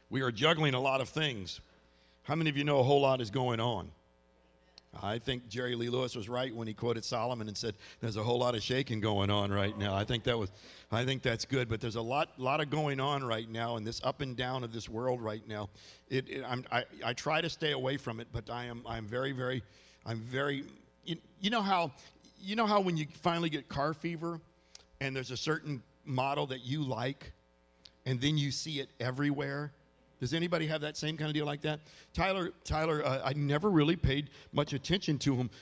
We are juggling a lot of things. How many of you know a whole lot is going on? I think Jerry Lee Lewis was right when he quoted Solomon and said, "There's a whole lot of shaking going on right now." I think that's good. But there's a lot of going on right now, and this up and down of this world right now. I try to stay away from it, but I'm very. You know how when you finally get car fever, and there's a certain model that you like, and then you see it everywhere. Does anybody have that same kind of deal like that? Tyler, I never really paid much attention to him.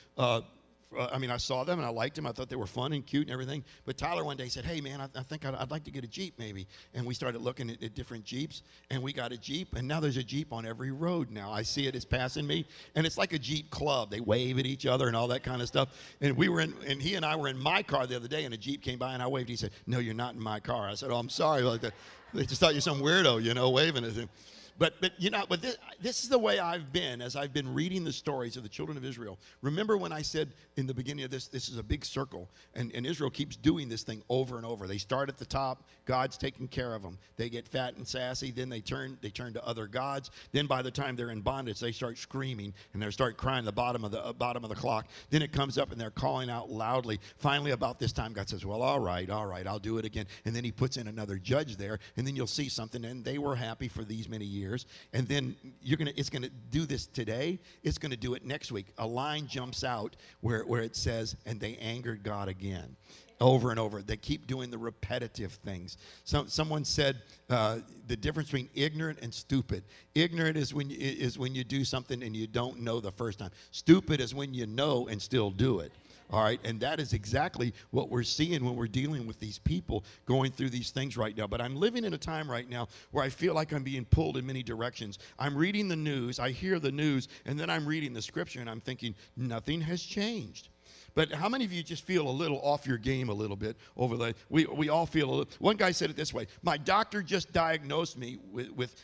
I saw them and I liked them. I thought they were fun and cute and everything. But Tyler one day said, "Hey, man, I think I'd like to get a Jeep maybe." And we started looking at different Jeeps, and we got a Jeep. And now there's a Jeep on every road now. I see it. It's passing me. And it's like a Jeep club. They wave at each other and all that kind of stuff. And he and I were in my car the other day, and a Jeep came by, and I waved. He said, "No, you're not in my car." I said, "Oh, I'm sorry." Like that. They just thought you're some weirdo, waving at him. But this is the way I've been as I've been reading the stories of the children of Israel. Remember when I said in the beginning of this is a big circle, and Israel keeps doing this thing over and over. They start at the top. God's taking care of them. They get fat and sassy. Then they turn to other gods. Then by the time they're in bondage, they start screaming and they start crying at the bottom of the clock. Then it comes up and they're calling out loudly. Finally, about this time, God says, "Well, all right, I'll do it again." And then He puts in another judge there, and then you'll see something. And they were happy for these many years. And then it's going to do this today. It's going to do it next week. A line jumps out where it says, "And they angered God again." Over and over. They keep doing the repetitive things. Someone said the difference between ignorant and stupid. Ignorant is when you do something and you don't know the first time. Stupid is when you know and still do it. All right, and that is exactly what we're seeing when we're dealing with these people going through these things right now. But I'm living in a time right now where I feel like I'm being pulled in many directions. I'm reading the news, I hear the news, and then I'm reading the scripture, and I'm thinking, nothing has changed. But how many of you just feel a little off your game a little bit over the, we all feel a little. One guy said it this way: "My doctor just diagnosed me with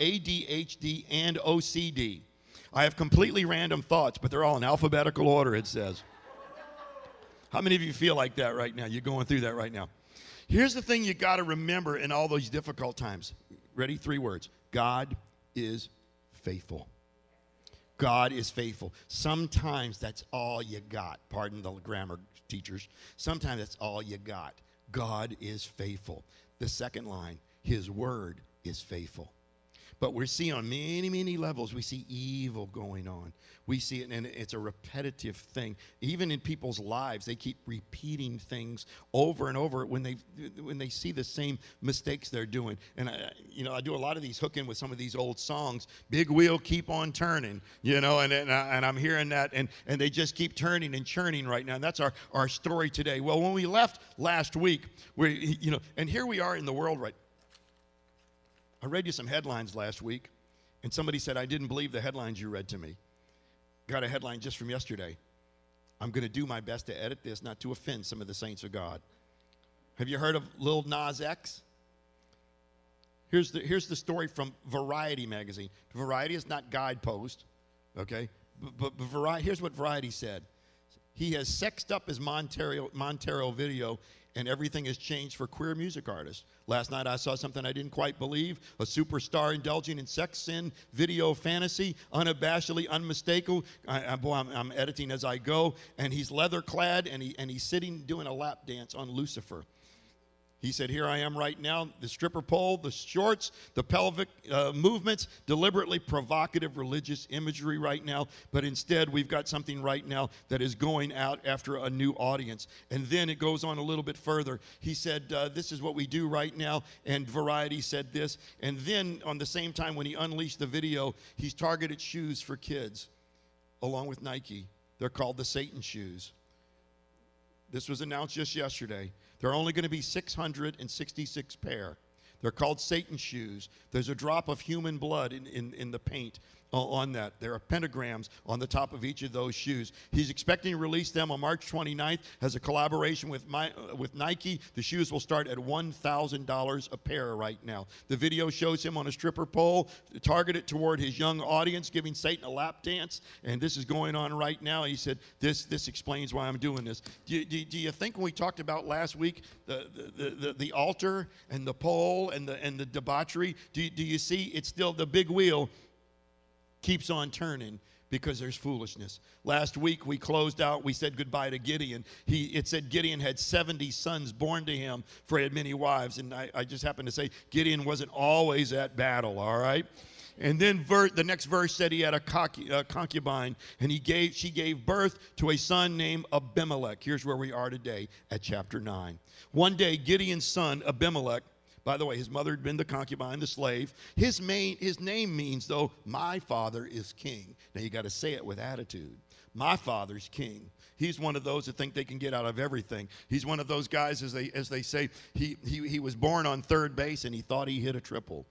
ADHD and OCD. I have completely random thoughts, but they're all in alphabetical order," it says. How many of you feel like that right now? You're going through that right now. Here's the thing you got to remember in all those difficult times. Ready? 3 words. God is faithful. God is faithful. Sometimes that's all you got. Pardon the grammar teachers. Sometimes that's all you got. God is faithful. The second line, His word is faithful. But we're seeing on many levels, we see evil going on. We see it, and it's a repetitive thing. Even in people's lives, they keep repeating things over and over when they see the same mistakes they're doing. And I do a lot of these hooking with some of these old songs. Big wheel, keep on turning, and I'm hearing that, and they just keep turning and churning right now. And that's our story today. Well, when we left last week, and here we are in the world right. I read you some headlines last week, and somebody said, "I didn't believe the headlines you read to me." Got a headline just from yesterday. I'm going to do my best to edit this, not to offend some of the saints of God. Have you heard of Lil Nas X? Here's the story from Variety magazine. Variety is not Guidepost, okay? But Variety, here's what Variety said. He has sexed up his Montero video, and everything has changed for queer music artists. Last night I saw something I didn't quite believe. A superstar indulging in sex sin, video fantasy, unabashedly unmistakable. I'm editing as I go, and he's leather clad, and he's sitting doing a lap dance on Lucifer. He said, "Here I am right now, the stripper pole, the shorts, the pelvic movements, deliberately provocative religious imagery right now, but instead we've got something right now that is going out after a new audience." And then it goes on a little bit further. He said, "This is what we do right now," and Variety said this. And then on the same time when he unleashed the video, he's targeted shoes for kids, along with Nike. They're called the Satan shoes. This was announced just yesterday. There are only going to be 666 pair. They're called Satan shoes. There's a drop of human blood in the paint. on that. There are pentagrams on the top of each of those shoes. He's expecting to release them on March 29th as a collaboration with Nike. The shoes will start at $1,000 a pair right now. The video shows him on a stripper pole, targeted toward his young audience, giving Satan a lap dance. And this is going on right now. He said, this explains why I'm doing this. Do you think when we talked about last week the altar and the pole and the debauchery, do you see it's still the big wheel keeps on turning because there's foolishness. Last week we closed out, we said goodbye to Gideon. It said Gideon had 70 sons born to him, for he had many wives. And I just happened to say Gideon wasn't always at battle, all right? And then the next verse said he had a concubine, and she gave birth to a son named Abimelech. Here's where we are today at chapter 9. One day Gideon's son Abimelech, by the way, his mother had been the concubine, the slave. His name means, though, my father is king. Now, you got to say it with attitude. My father's king. He's one of those that think they can get out of everything. He's one of those guys, as they say, he was born on third base and he thought he hit a triple.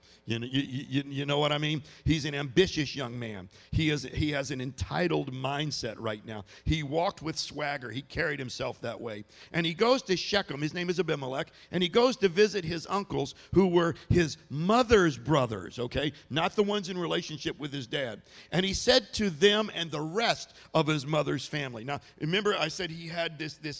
You know what I mean? He's an ambitious young man. He has an entitled mindset right now. He walked with swagger. He carried himself that way. And he goes to Shechem. His name is Abimelech. And he goes to visit his uncles who were his mother's brothers, okay? Not the ones in relationship with his dad. And he said to them and the rest of his mother's family. Now, remember I said he had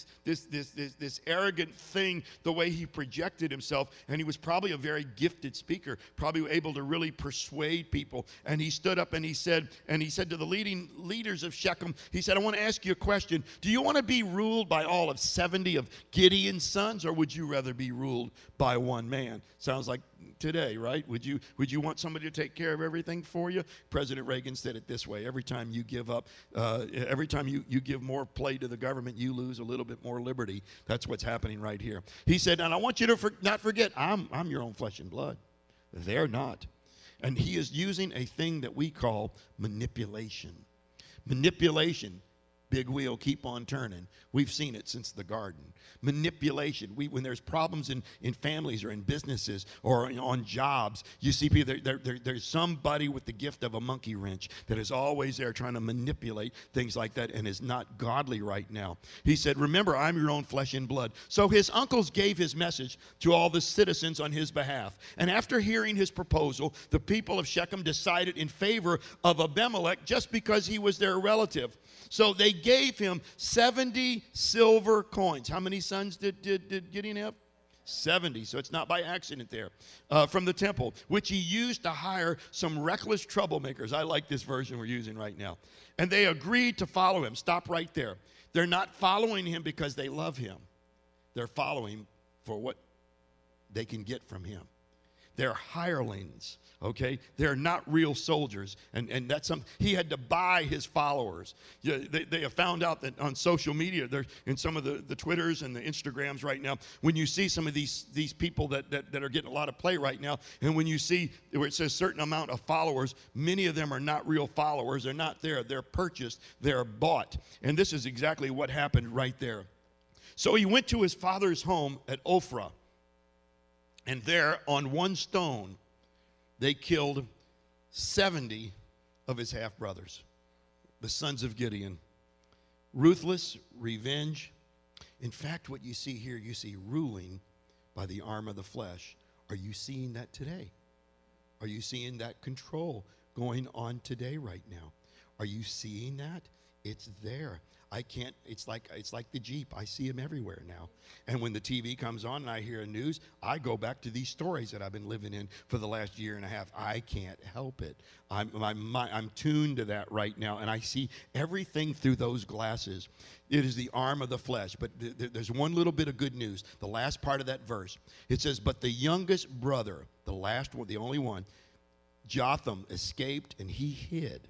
this arrogant thing, the way he projected himself, and he was probably a very gifted speaker, probably able to really persuade people. And he stood up and he said to the leading leaders of Shechem, he said, I want to ask you a question. Do you want to be ruled by all of 70 of Gideon's sons, or would you rather be ruled by one man? Sounds like today, right? Would you want somebody to take care of everything for you? President Reagan said it this way: every time you give up, every time you give more play to the government, you lose a little bit more liberty. That's what's happening right here. He said, and I want you to not forget, I'm your own flesh and blood. They're not. And he is using a thing that we call manipulation. Manipulation. Big wheel, keep on turning. We've seen it since the garden. Manipulation. When there's problems in families or in businesses or on jobs, you see people, there's somebody with the gift of a monkey wrench that is always there trying to manipulate things like that and is not godly right now. He said, remember, I'm your own flesh and blood. So his uncles gave his message to all the citizens on his behalf. And after hearing his proposal, the people of Shechem decided in favor of Abimelech just because he was their relative. So they gave him 70 silver coins. How many sons did Gideon have? 70. So it's not by accident there. From the temple, which he used to hire some reckless troublemakers. I like this version we're using right now. And they agreed to follow him. Stop right there. They're not following him because they love him. They're following for what they can get from him. They're hirelings, okay? They're not real soldiers. And that's something. He had to buy his followers. Yeah, they have found out that on social media, in some of the Twitters and the Instagrams right now, when you see some of these people that are getting a lot of play right now, and when you see where it says certain amount of followers, many of them are not real followers. They're not there. They're purchased. They're bought. And this is exactly what happened right there. So he went to his father's home at Ophrah. And there, on one stone, they killed 70 of his half-brothers, the sons of Gideon. Ruthless revenge. In fact, what you see here, you see ruling by the arm of the flesh. Are you seeing that today? Are you seeing that control going on today right now? Are you seeing that? It's there. It's like the Jeep. I see them everywhere now. And when the TV comes on and I hear a news, I go back to these stories that I've been living in for the last year and a half. I can't help it. I'm tuned to that right now, and I see everything through those glasses. It is the arm of the flesh. But there's one little bit of good news. The last part of that verse, it says, but the youngest brother, the last one, the only one, Jotham, escaped and he hid.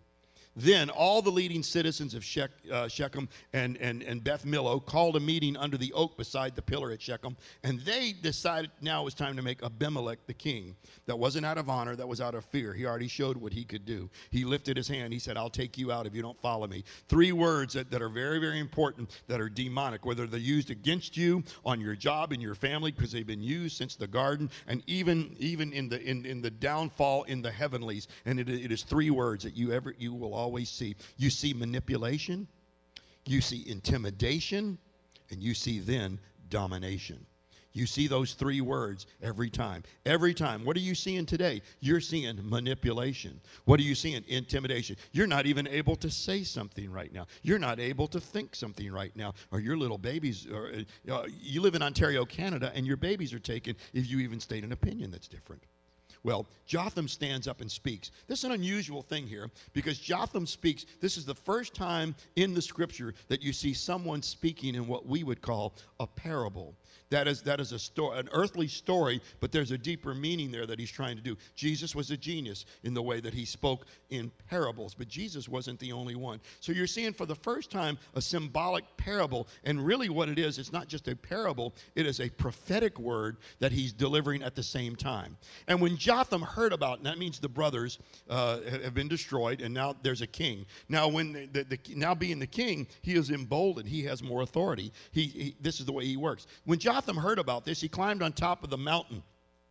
Then all the leading citizens of Shechem and Beth Millo called a meeting under the oak beside the pillar at Shechem, and they decided now it was time to make Abimelech the king. That wasn't out of honor, that was out of fear. He already showed what he could do. He lifted his hand, he said, I'll take you out if you don't follow me. 3 words that are very, very important, that are demonic, whether they're used against you, on your job, in your family, because they've been used since the garden, and even in the downfall in the heavenlies. And it is 3 words that you will always see. You see manipulation, you see intimidation, and you see then domination. You see those 3 words every time. Every time. What are you seeing today? You're seeing manipulation. What are you seeing? Intimidation. You're not even able to say something right now. You're not able to think something right now. Or your little babies, you live in Ontario, Canada, and your babies are taken if you even state an opinion that's different. Well, Jotham stands up and speaks. This is an unusual thing here because Jotham speaks. This is the first time in the scripture that you see someone speaking in what we would call a parable. That is a story, an earthly story, but there's a deeper meaning there that he's trying to do. Jesus was a genius in the way that he spoke in parables, but Jesus wasn't the only one. So you're seeing for the first time a symbolic parable, and really what it is, it's not just a parable, it is a prophetic word that he's delivering at the same time. And when Jotham heard about it, and that means the brothers have been destroyed, and now there's a king. Now, when now being the king, he is emboldened. He has more authority. This is the way he works. When Jotham heard about this, he climbed on top of the mountain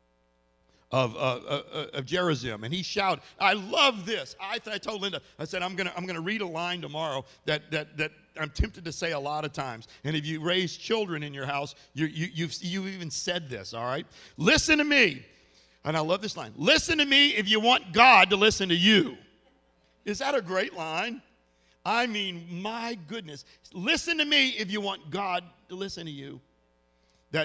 of Gerizim, and he shouted. I love this. I told Linda, I said, I'm gonna read a line tomorrow that I'm tempted to say a lot of times. And if you raise children in your house, you've even said this. All right, listen to me. And I love this line. Listen to me if you want God to listen to you. Is that a great line? I mean, my goodness. Listen to me if you want God to listen to you. That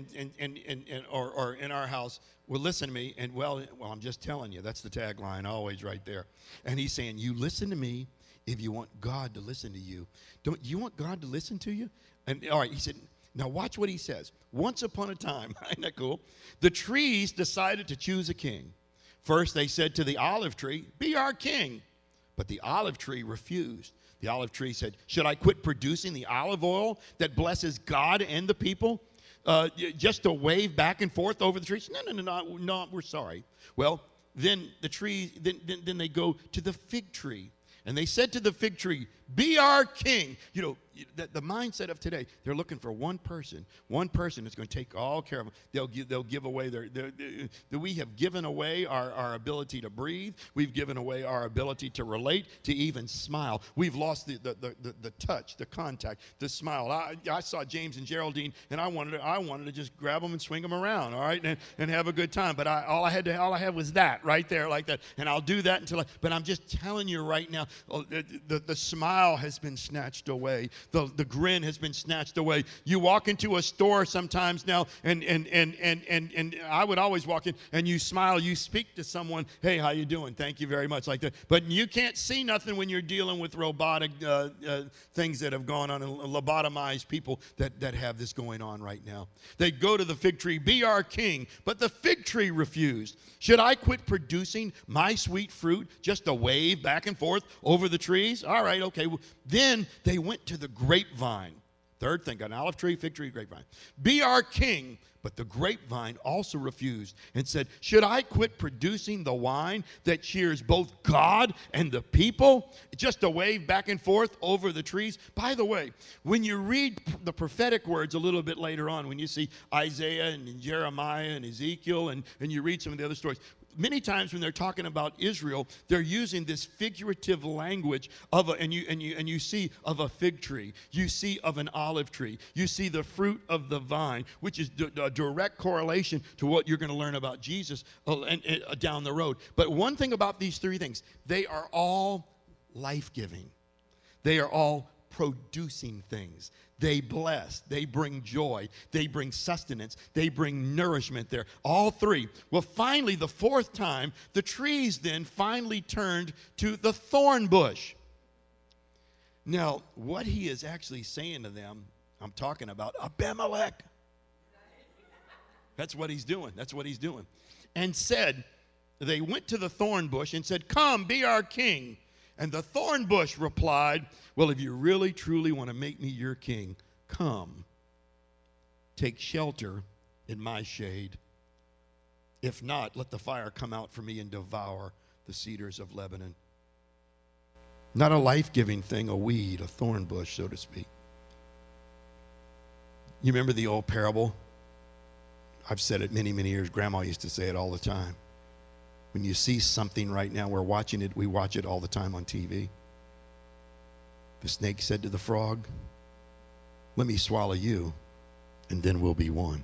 or in our house, well, listen to me, and well, I'm just telling you. That's the tagline, always right there. And he's saying, you listen to me if you want God to listen to you. Don't you want God to listen to you? And all right, he said, now watch what he says. Once upon a time, isn't that cool? The trees decided to choose a king. First, they said to the olive tree, be our king. But the olive tree refused. The olive tree said, should I quit producing the olive oil that blesses God and the people? Just to wave back and forth over the trees? No, we're sorry. Well, then the tree, then they go to the fig tree. And they said to the fig tree, be our king. You know, the mindset of today, they're looking for one person that's going to take all care of them. They'll give away we have given away our ability to breathe. We've given away our ability to relate, to even smile. We've lost the touch, the contact, the smile. I saw James and Geraldine, and I wanted to just grab them and swing them around, all right, and have a good time. But all I had was that right there, like that. And I'll do that but I'm just telling you right now, the smile has been snatched away. The grin has been snatched away. You walk into a store sometimes now, and I would always walk in, and you smile, you speak to someone, hey, how you doing? Thank you very much, like that. But you can't see nothing when you're dealing with robotic things that have gone on, and lobotomized people that have this going on right now. They go to the fig tree, be our king, but the fig tree refused. Should I quit producing my sweet fruit just to wave back and forth over the trees? All right, okay. Then they went to the grapevine. Third thing, got an olive tree, fig tree, grapevine. Be our king. But the grapevine also refused and said, should I quit producing the wine that cheers both God and the people? Just to wave back and forth over the trees. By the way, when you read the prophetic words a little bit later on, when you see Isaiah and Jeremiah and Ezekiel, and you read some of the other stories, many times when they're talking about Israel, they're using this figurative language and you see of a fig tree, you see of an olive tree, you see the fruit of the vine, which is a direct correlation to what you're going to learn about Jesus down the road. But one thing about these 3 things, they are all life-giving. They are all producing things. They bless, they bring joy, they bring sustenance, they bring nourishment there. All 3. Well, finally, the 4th time, the trees then finally turned to the thorn bush. Now, what he is actually saying to them, I'm talking about Abimelech. That's what he's doing. That's what he's doing. And said, they went to the thorn bush and said, come, be our king. And the thorn bush replied, well, if you really, truly want to make me your king, come, take shelter in my shade. If not, let the fire come out for me and devour the cedars of Lebanon. Not a life-giving thing, a weed, a thorn bush, so to speak. You remember the old parable? I've said it many, many years. Grandma used to say it all the time. When you see something right now, we're watching it, we watch it all the time on TV. The snake said to the frog, let me swallow you, and then we'll be one.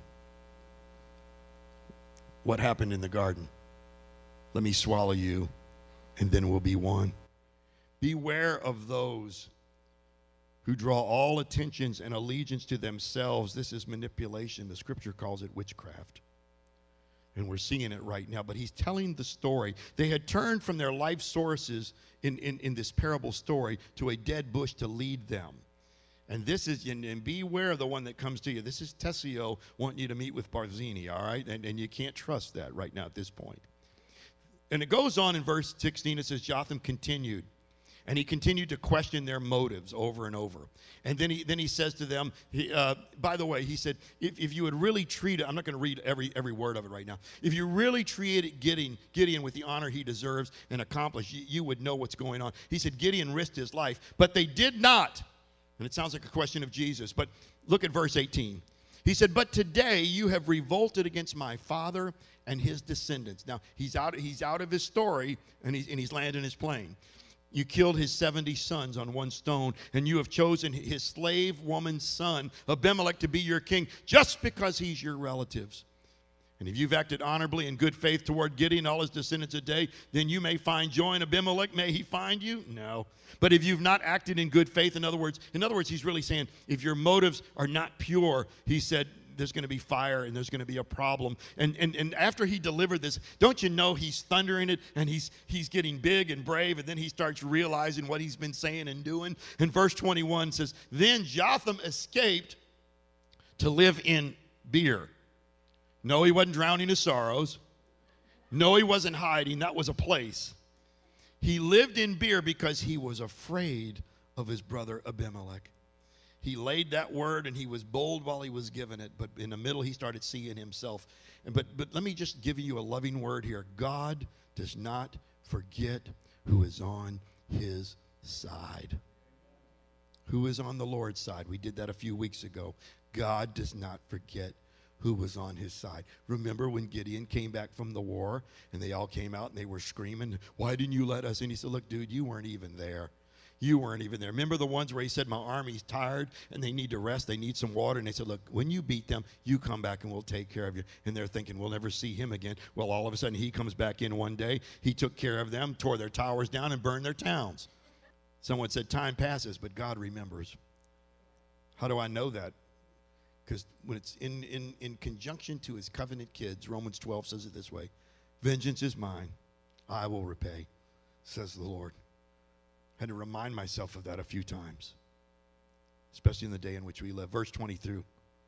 What happened in the garden? Let me swallow you, and then we'll be one. Beware of those who draw all attentions and allegiance to themselves. This is manipulation. The scripture calls it witchcraft. And we're seeing it right now. But he's telling the story. They had turned from their life sources in this parable story to a dead bush to lead them. And this is, and beware of the one that comes to you. This is Tessio wanting you to meet with Barzini, all right? And you can't trust that right now at this point. And it goes on in verse 16. It says, Jotham continued. And he continued to question their motives over and over. And then he says to them, by the way, he said, if you would really treat it, I'm not going to read every word of it right now. If you really treated Gideon with the honor he deserves and accomplished, you would know what's going on. He said Gideon risked his life, but they did not. And it sounds like a question of Jesus. But look at verse 18. He said, but today you have revolted against my father and his descendants. Now, he's out of his story, and he's landing his plane. You killed his 70 sons on one stone, and you have chosen his slave woman's son, Abimelech, to be your king just because he's your relatives. And if you've acted honorably in good faith toward Gideon and all his descendants today, then you may find joy in Abimelech. May he find you? No. But if you've not acted in good faith, in other words, he's really saying if your motives are not pure, he said, there's going to be fire and there's going to be a problem. And after he delivered this, don't you know he's thundering it and he's getting big and brave, and then he starts realizing what he's been saying and doing. And verse 21 says, then Jotham escaped to live in Beer. No, he wasn't drowning his sorrows. No, he wasn't hiding. That was a place. He lived in Beer because he was afraid of his brother Abimelech. He laid that word, and he was bold while he was giving it. But in the middle, he started seeing himself. But let me just give you a loving word here. God does not forget who is on his side. Who is on the Lord's side? We did that a few weeks ago. God does not forget who was on his side. Remember when Gideon came back from the war, and they all came out, and they were screaming, why didn't you let us? And he said, look, dude, you weren't even there. You weren't even there. Remember the ones where he said, my army's tired and they need to rest, they need some water. And they said, look, when you beat them, you come back and we'll take care of you. And they're thinking, we'll never see him again. Well, all of a sudden he comes back in one day. He took care of them, tore their towers down, and burned their towns. Someone said, time passes, but God remembers. How do I know that? Because when it's in conjunction to his covenant kids, Romans 12 says it this way, vengeance is mine, I will repay, says the Lord. Had to remind myself of that a few times, especially in the day in which we live. Verse 22.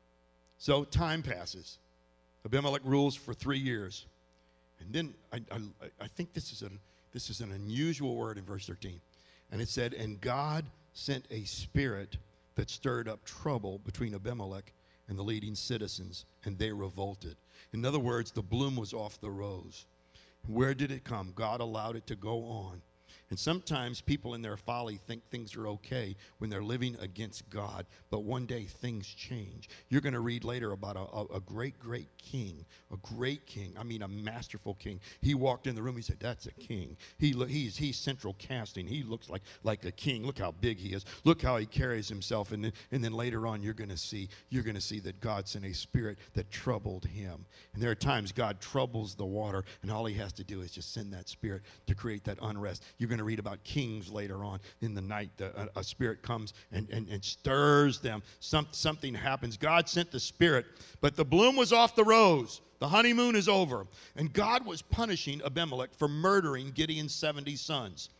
So time passes. Abimelech rules for 3 years. And then I think this is an unusual word in verse 13. And it said, and God sent a spirit that stirred up trouble between Abimelech and the leading citizens, and they revolted. In other words, the bloom was off the rose. Where did it come? God allowed it to go on. And sometimes people in their folly think things are okay when they're living against God. But one day things change. You're going to read later about a great, great king. A great king. I mean, a masterful king. He walked in the room. He said, that's a king. He's central casting. He looks like a king. Look how big he is. Look how he carries himself. And then later on, you're going to see that God sent a spirit that troubled him. And there are times God troubles the water, and all he has to do is just send that spirit to create that unrest. You're going to read about kings later on in the night. A spirit comes and stirs them. Something happens. God sent the spirit, but the bloom was off the rose. The honeymoon is over. And God was punishing Abimelech for murdering Gideon's 70 sons.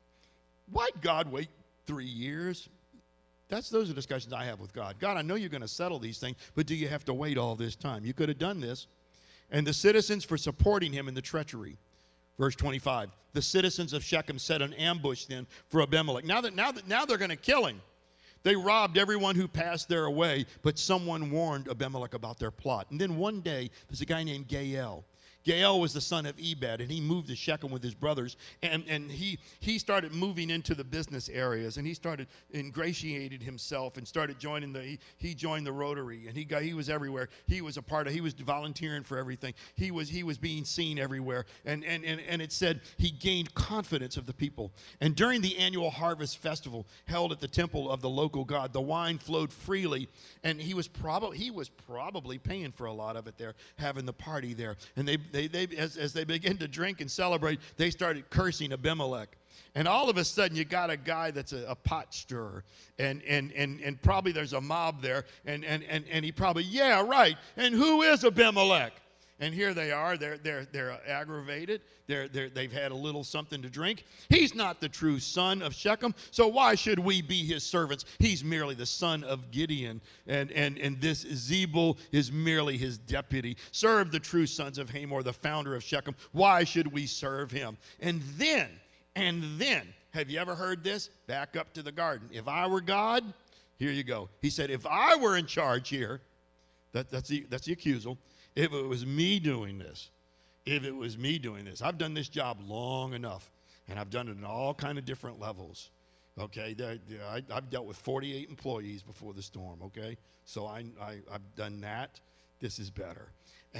Why'd God wait 3 years? Those are discussions I have with God. God, I know you're going to settle these things, but do you have to wait all this time? You could have done this. And the citizens for supporting him in the treachery. Verse 25. The citizens of Shechem set an ambush then for Abimelech. Now they're going to kill him. They robbed everyone who passed their way, but someone warned Abimelech about their plot. And then one day, there's a guy named Gael. Gael was the son of Ebed, and he moved to Shechem with his brothers, and he started moving into the business areas, and he started ingratiated himself and started joining he joined the Rotary, and he was everywhere. He was volunteering for everything. He was being seen everywhere, and it said he gained confidence of the people. And during the annual harvest festival held at the temple of the local god, the wine flowed freely, and he was probably paying for a lot of it there, having the party there. And as they began to drink and celebrate, they started cursing Abimelech. And all of a sudden, you got a guy that's a pot stirrer, and probably there's a mob there, and he probably, yeah, right. And who is Abimelech? And here they are. They're aggravated. They've had a little something to drink. He's not the true son of Shechem, so why should we be his servants? He's merely the son of Gideon, and this Zebul is merely his deputy. Serve the true sons of Hamor, the founder of Shechem. Why should we serve him? And then, have you ever heard this? Back up to the garden. If I were God, here you go. He said, if I were in charge here, that's the accusal. If it was me doing this, I've done this job long enough, and I've done it in all kind of different levels, okay? I've dealt with 48 employees before the storm, okay? So I've done that. This is better.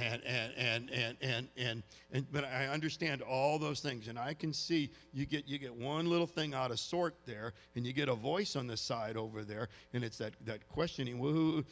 But I understand all those things, and I can see you get one little thing out of sort there, and you get a voice on the side over there, and it's that questioning,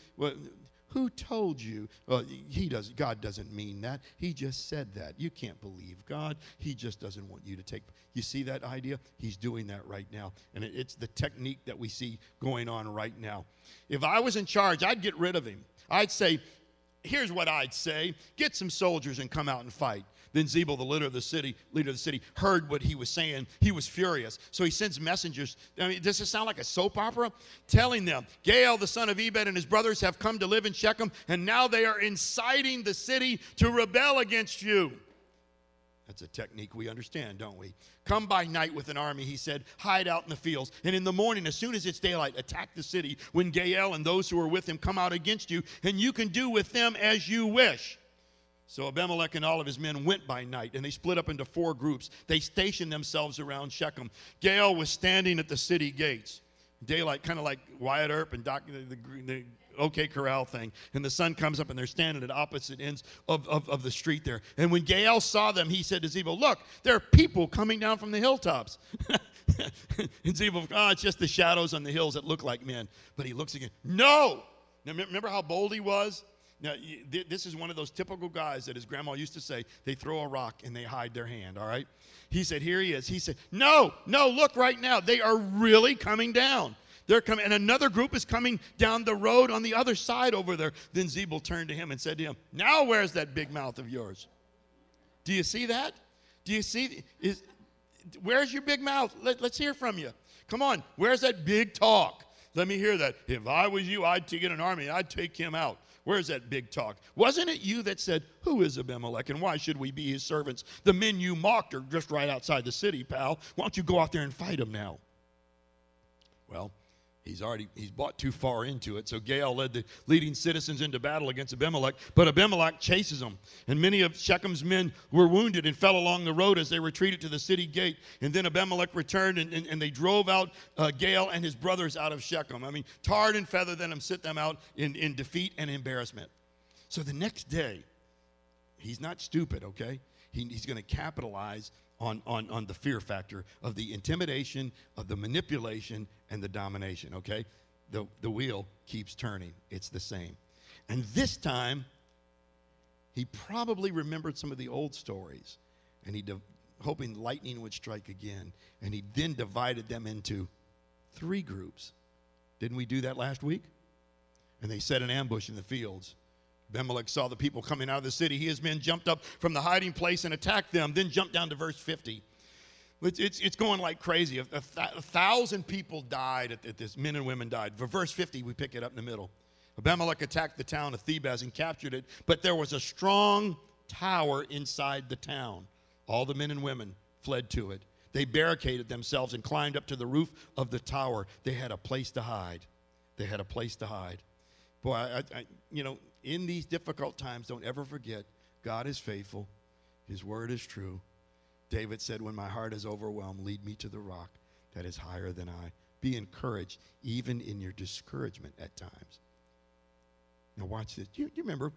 who told you? Well, God doesn't mean that. He just said that. You can't believe God. He just doesn't want you to take. You see that idea? He's doing that right now. And it's the technique that we see going on right now. If I was in charge, I'd get rid of him. I'd say, here's what I'd say. Get some soldiers and come out and fight. Then Zebul, the leader of the city, heard what he was saying. He was furious. So he sends messengers. I mean, does this sound like a soap opera? Telling them, Gael, the son of Ebed, and his brothers have come to live in Shechem, and now they are inciting the city to rebel against you. That's a technique we understand, don't we? Come by night with an army, he said, hide out in the fields. And in the morning, as soon as it's daylight, attack the city when Gael and those who are with him come out against you, and you can do with them as you wish. So Abimelech and all of his men went by night, and they split up into 4 groups. They stationed themselves around Shechem. Gael was standing at the city gates. Daylight, kind of like Wyatt Earp and the OK Corral thing. And the sun comes up, and they're standing at opposite ends of the street there. And when Gael saw them, he said to Zebul, look, there are people coming down from the hilltops. And Zebul, it's just the shadows on the hills that look like men. But he looks again. No! Now, remember how bold he was? Now, this is one of those typical guys that his grandma used to say, they throw a rock and they hide their hand, all right? He said, here he is. He said, no, look right now. They are really coming down. They're coming, and another group is coming down the road on the other side over there. Then Zebul turned to him and said to him, now where's that big mouth of yours? Do you see that? Do you see? Where's your big mouth? Let's hear from you. Come on, where's that big talk? Let me hear that. If I was you, I'd get an army. I'd take him out. Where's that big talk? Wasn't it you that said, who is Abimelech and why should we be his servants? The men you mocked are just right outside the city, pal. Why don't you go out there and fight them now? Well, he's bought too far into it. So Gael led the leading citizens into battle against Abimelech, but Abimelech chases them. And many of Shechem's men were wounded and fell along the road as they retreated to the city gate. And then Abimelech returned, and they drove out Gael and his brothers out of Shechem. I mean, tarred and feathered them, sit them out in defeat and embarrassment. So the next day, he's not stupid, okay? He's going to capitalize on the fear factor of the intimidation, of the manipulation, and the domination, okay? The wheel keeps turning. It's the same. And this time, he probably remembered some of the old stories, and hoping lightning would strike again. And he then divided them into 3 groups. Didn't we do that last week? And they set an ambush in the fields. Abimelech saw the people coming out of the city. He and his men jumped up from the hiding place and attacked them. Then jumped down to verse 50. It's going like crazy. 1,000 people died at this. Men and women died. For verse 50, we pick it up in the middle. Abimelech attacked the town of Thebez and captured it, but there was a strong tower inside the town. All the men and women fled to it. They barricaded themselves and climbed up to the roof of the tower. They had a place to hide. They had a place to hide. Boy, in these difficult times, don't ever forget, God is faithful. His word is true. David said, when my heart is overwhelmed, lead me to the rock that is higher than I. Be encouraged, even in your discouragement at times. Now watch this. Do you remember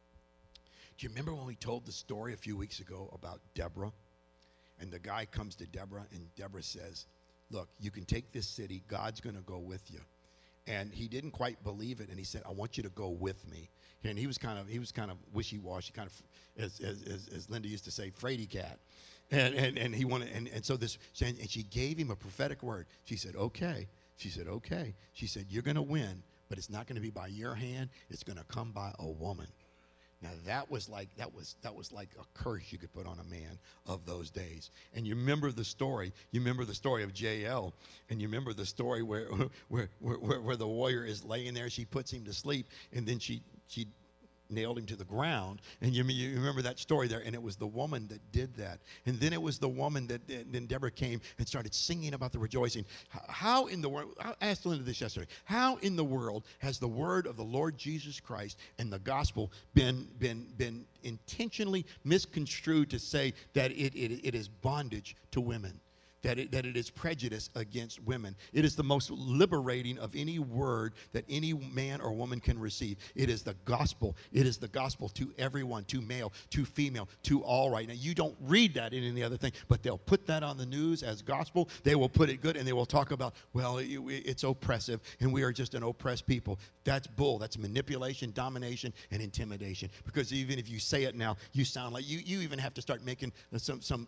when we told the story a few weeks ago about Deborah? And the guy comes to Deborah, and Deborah says, look, you can take this city. God's going to go with you. And he didn't quite believe it, and he said, I want you to go with me. And he was kind of wishy-washy, kind of, as Linda used to say, fraidy cat. And he wanted, and so this, and she gave him a prophetic word. She said, okay. She said, okay. She said, you're going to win, but it's not going to be by your hand. It's going to come by a woman. Now that was like a curse you could put on a man of those days. And you remember the story. You remember the story of Jael, and you remember the story where the warrior is laying there. She puts him to sleep, and then she nailed him to the ground. And you remember that story there, and it was the woman that did that. And then it was the woman that then Deborah came and started singing about the rejoicing. How in the world, I asked Linda this yesterday, how in the world has the word of the Lord Jesus Christ and the gospel been intentionally misconstrued to say that it is bondage to women? That it is prejudice against women. It is the most liberating of any word that any man or woman can receive. It is the gospel. It is the gospel to everyone, to male, to female, to all right. Now, you don't read that in any other thing, but they'll put that on the news as gospel. They will put it good, and they will talk about, well, it's oppressive, and we are just an oppressed people. That's bull. That's manipulation, domination, and intimidation. Because even if you say it now, you sound like, you even have to start making some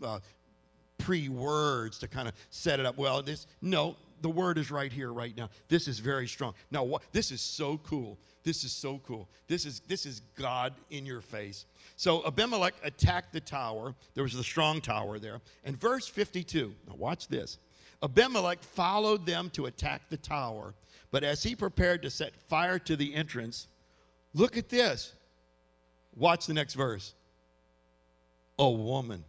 pre-words to kind of set it up. Well, the word is right here, right now. This is very strong. Now, this is so cool. This is so cool. This is God in your face. So Abimelech attacked the tower. There was a strong tower there. And verse 52, now watch this. Abimelech followed them to attack the tower, but as he prepared to set fire to the entrance, look at this. Watch the next verse. A woman.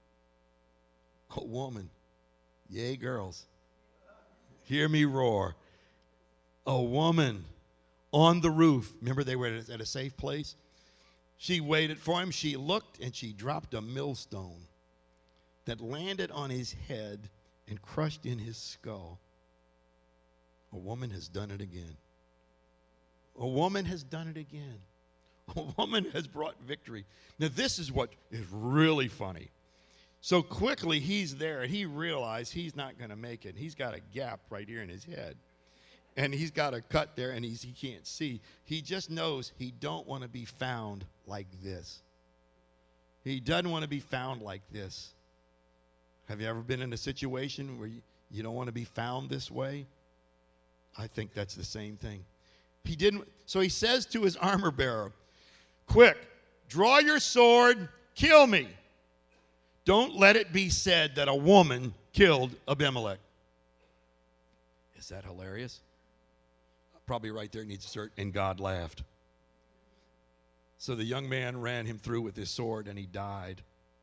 Yay, girls. Hear me roar. A woman on the roof. Remember, they were at a safe place? She waited for him. She looked, and she dropped a millstone that landed on his head and crushed in his skull. A woman has done it again. A woman has done it again. A woman has brought victory. Now, this is what is really funny. So quickly, he's there, and he realized he's not going to make it. He's got a gap right here in his head, and he's got a cut there, and he can't see. He just knows he don't want to be found like this. He doesn't want to be found like this. Have you ever been in a situation where you don't want to be found this way? I think that's the same thing. He didn't. So he says to his armor bearer, quick, draw your sword, kill me. Don't let it be said that a woman killed Abimelech. Is that hilarious? Probably right there needs to cert, and God laughed. So the young man ran him through with his sword, and he died.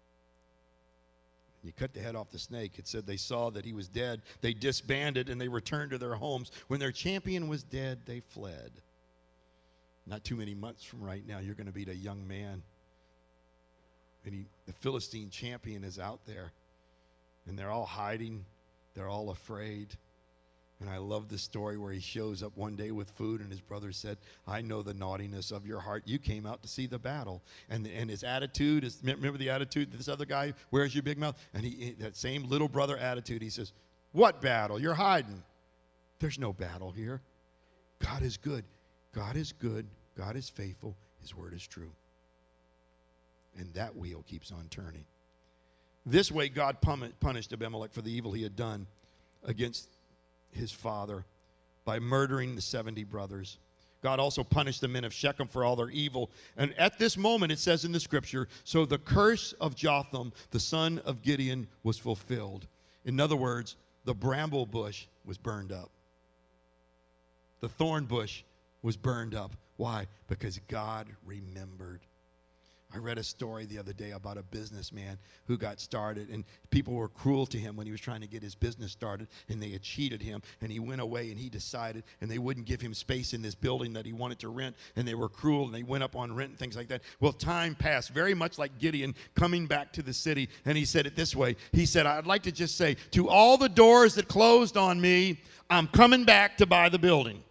He cut the head off the snake. It said they saw that he was dead. They disbanded, and they returned to their homes. When their champion was dead, they fled. Not too many months from right now, you're going to be a young man. And the Philistine champion is out there, and they're all hiding. They're all afraid. And I love the story where he shows up one day with food, and his brother said, I know the naughtiness of your heart. You came out to see the battle. And his attitude is, remember the attitude, this other guy, where's your big mouth? And that same little brother attitude, he says, what battle? You're hiding. There's no battle here. God is good. God is good. God is faithful. His word is true. And that wheel keeps on turning. This way, God punished Abimelech for the evil he had done against his father by murdering the 70 brothers. God also punished the men of Shechem for all their evil. And at this moment, it says in the scripture, so the curse of Jotham, the son of Gideon, was fulfilled. In other words, the bramble bush was burned up. The thorn bush was burned up. Why? Because God remembered. I read a story the other day about a businessman who got started, and people were cruel to him when he was trying to get his business started, and they had cheated him, and he went away, and he decided, and they wouldn't give him space in this building that he wanted to rent, and they were cruel, and they went up on rent and things like that. Well, time passed, very much like Gideon coming back to the city, and he said it this way. He said, I'd like to just say, to all the doors that closed on me, I'm coming back to buy the building.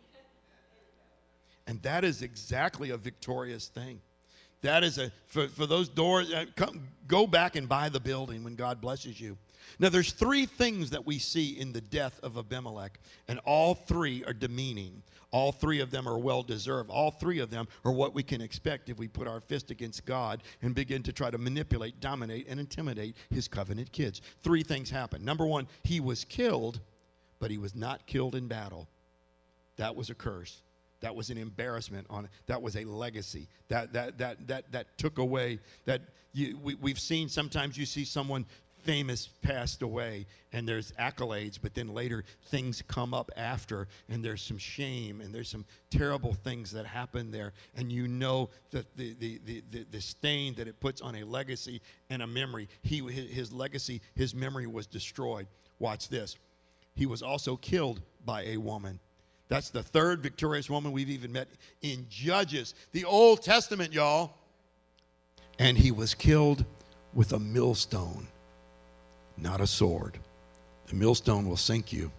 And that is exactly a victorious thing. That is for those doors, go back and buy the building when God blesses you. Now, there's three things that we see in the death of Abimelech, and all three are demeaning. All three of them are well-deserved. All three of them are what we can expect if we put our fist against God and begin to try to manipulate, dominate, and intimidate his covenant kids. Three things happen. Number one, he was killed, but he was not killed in battle. That was a curse. That was an embarrassment on it. That was a legacy. That took away. We've seen, sometimes you see someone famous passed away and there's accolades, but then later things come up after and there's some shame and there's some terrible things that happen there, and you know that the stain that it puts on a legacy and a memory. His legacy, his memory was destroyed. Watch this. He was also killed by a woman. That's the third victorious woman we've even met in Judges, the Old Testament, y'all. And he was killed with a millstone, not a sword. The millstone will sink you.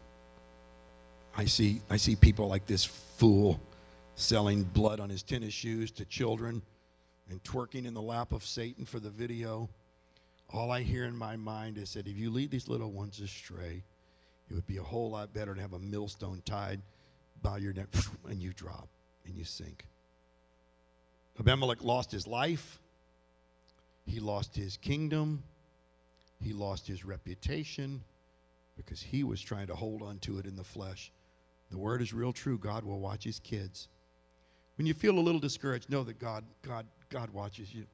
I see people like this fool selling blood on his tennis shoes to children and twerking in the lap of Satan for the video. All I hear in my mind is that if you lead these little ones astray, it would be a whole lot better to have a millstone tied by your neck, and you drop and you sink. Abimelech lost his life. He lost his kingdom. He lost his reputation because he was trying to hold on to it in the flesh. The word is real true. God will watch his kids. When you feel a little discouraged, know that God watches you.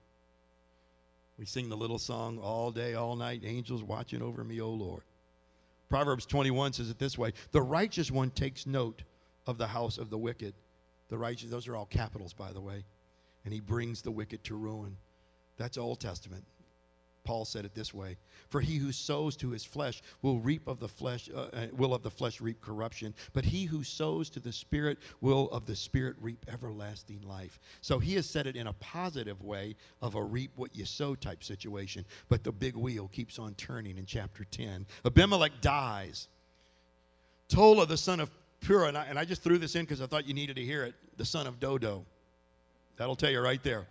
We sing the little song all day, all night, angels watching over me, O Lord. Proverbs 21 says it this way: the righteous one takes note of the house of the wicked. The righteous, those are all capitals, by the way. And he brings the wicked to ruin. That's Old Testament. Paul said it this way: for he who sows to his flesh will of the flesh reap corruption, but he who sows to the Spirit will of the Spirit reap everlasting life. So he has said it in a positive way of a reap what you sow type situation, but the big wheel keeps on turning in chapter 10. Abimelech dies. Tola, the son of Purah, and I just threw this in because I thought you needed to hear it, the son of Dodo. That'll tell you right there.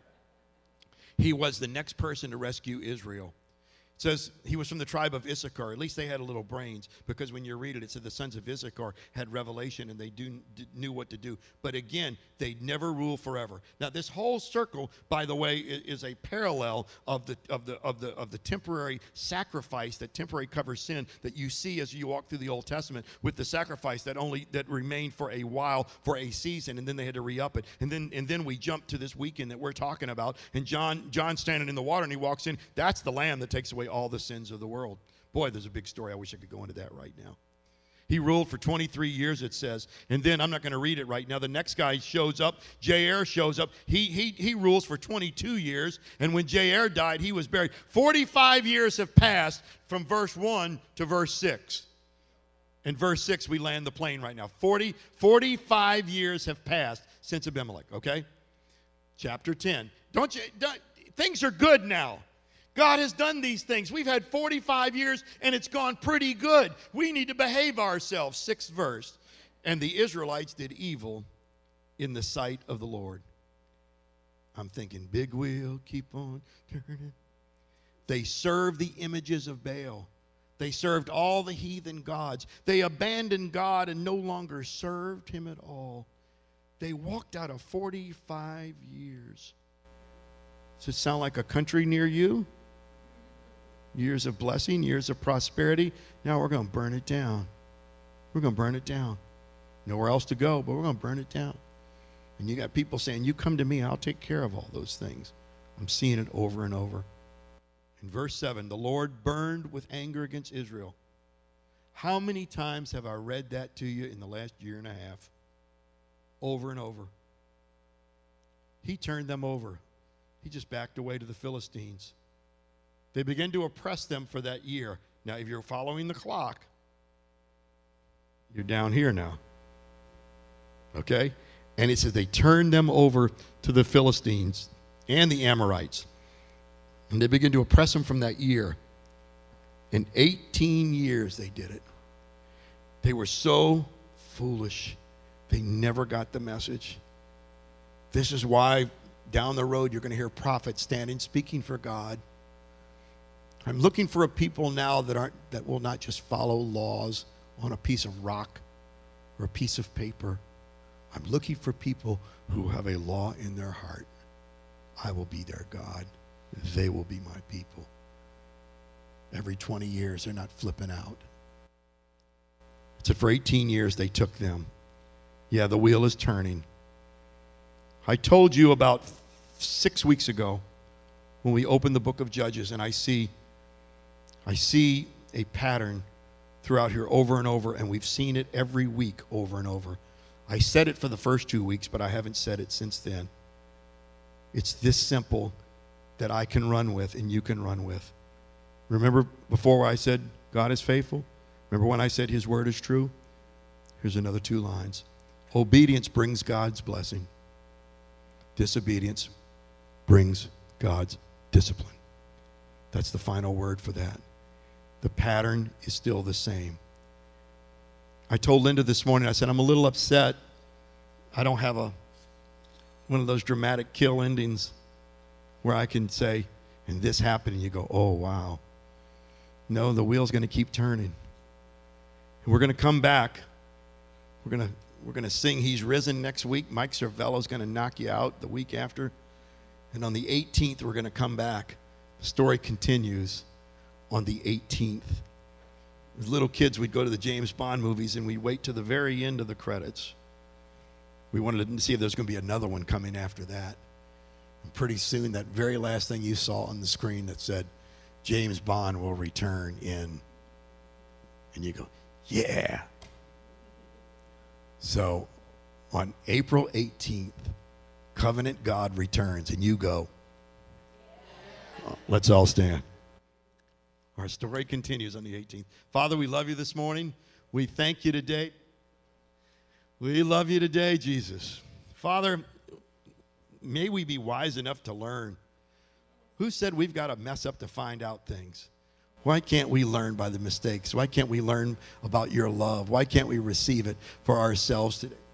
He was the next person to rescue Israel. It says he was from the tribe of Issachar. At least they had a little brains, because when you read it, it said the sons of Issachar had revelation and they knew what to do. But again, they never rule forever. Now, this whole circle, by the way, is a parallel of the temporary sacrifice, that temporary covers sin that you see as you walk through the Old Testament, with the sacrifice that remained for a while, for a season, and then they had to re-up it. And then we jump to this weekend that we're talking about, and John's standing in the water and he walks in. That's the Lamb that takes away all the sins of the world. Boy, there's a big story. I wish I could go into that right now. He ruled for 23 years, it says. And then, I'm not going to read it right now. The next guy shows up. Jair shows up. He rules for 22 years. And when Jair died, he was buried. 45 years have passed from verse 1 to verse 6. In verse 6, we land the plane right now. 45 years have passed since Abimelech, okay? Chapter 10. Things are good now. God has done these things. We've had 45 years, and it's gone pretty good. We need to behave ourselves. 6th verse. And the Israelites did evil in the sight of the Lord. I'm thinking, big wheel, keep on turning. They served the images of Baal. They served all the heathen gods. They abandoned God and no longer served him at all. They walked out of 45 years. Does it sound like a country near you? Years of blessing, years of prosperity. Now we're going to burn it down. We're going to burn it down. Nowhere else to go, but we're going to burn it down. And you got people saying, you come to me, I'll take care of all those things. I'm seeing it over and over. In verse 7, the Lord burned with anger against Israel. How many times have I read that to you in the last year and a half? Over and over. He turned them over. he just backed away to the Philistines. They began to oppress them for that year. Now, if you're following the clock, you're down here now. Okay? And it says they turned them over to the Philistines and the Amorites. And they began to oppress them from that year. In 18 years they did it. They were so foolish. They never got the message. This is why down the road you're going to hear prophets standing speaking for God. I'm looking for a people now that will not just follow laws on a piece of rock or a piece of paper. I'm looking for people who have a law in their heart. I will be their God. They will be my people. Every 20 years, they're not flipping out. It said for 18 years, they took them. Yeah, the wheel is turning. I told you about 6 weeks ago when we opened the book of Judges, and I see a pattern throughout here over and over, and we've seen it every week over and over. I said it for the first 2 weeks, but I haven't said it since then. It's this simple that I can run with and you can run with. Remember before I said God is faithful? Remember when I said his word is true? Here's another 2 lines. Obedience brings God's blessing. Disobedience brings God's discipline. That's the final word for that. The pattern is still the same. I told Linda this morning, I said, I'm a little upset. I don't have one of those dramatic kill endings where I can say, and this happened, and you go, oh, wow. No, the wheel's going to keep turning. And we're going to come back. We're going to sing He's Risen next week. Mike Cervello's going to knock you out the week after. And on the 18th, we're going to come back. The story continues on the 18th. As little kids, we'd go to the James Bond movies, and we'd wait to the very end of the credits. We wanted to see if there's going to be another one coming after that. And pretty soon, that very last thing you saw on the screen that said, James Bond will return in. And you go, yeah. So, on April 18th, Covenant God returns, and you go. Let's all stand. Our story continues on the 18th. Father, we love you this morning. We thank you today. We love you today, Jesus. Father, may we be wise enough to learn. Who said we've got to mess up to find out things? Why can't we learn by the mistakes? Why can't we learn about your love? Why can't we receive it for ourselves today?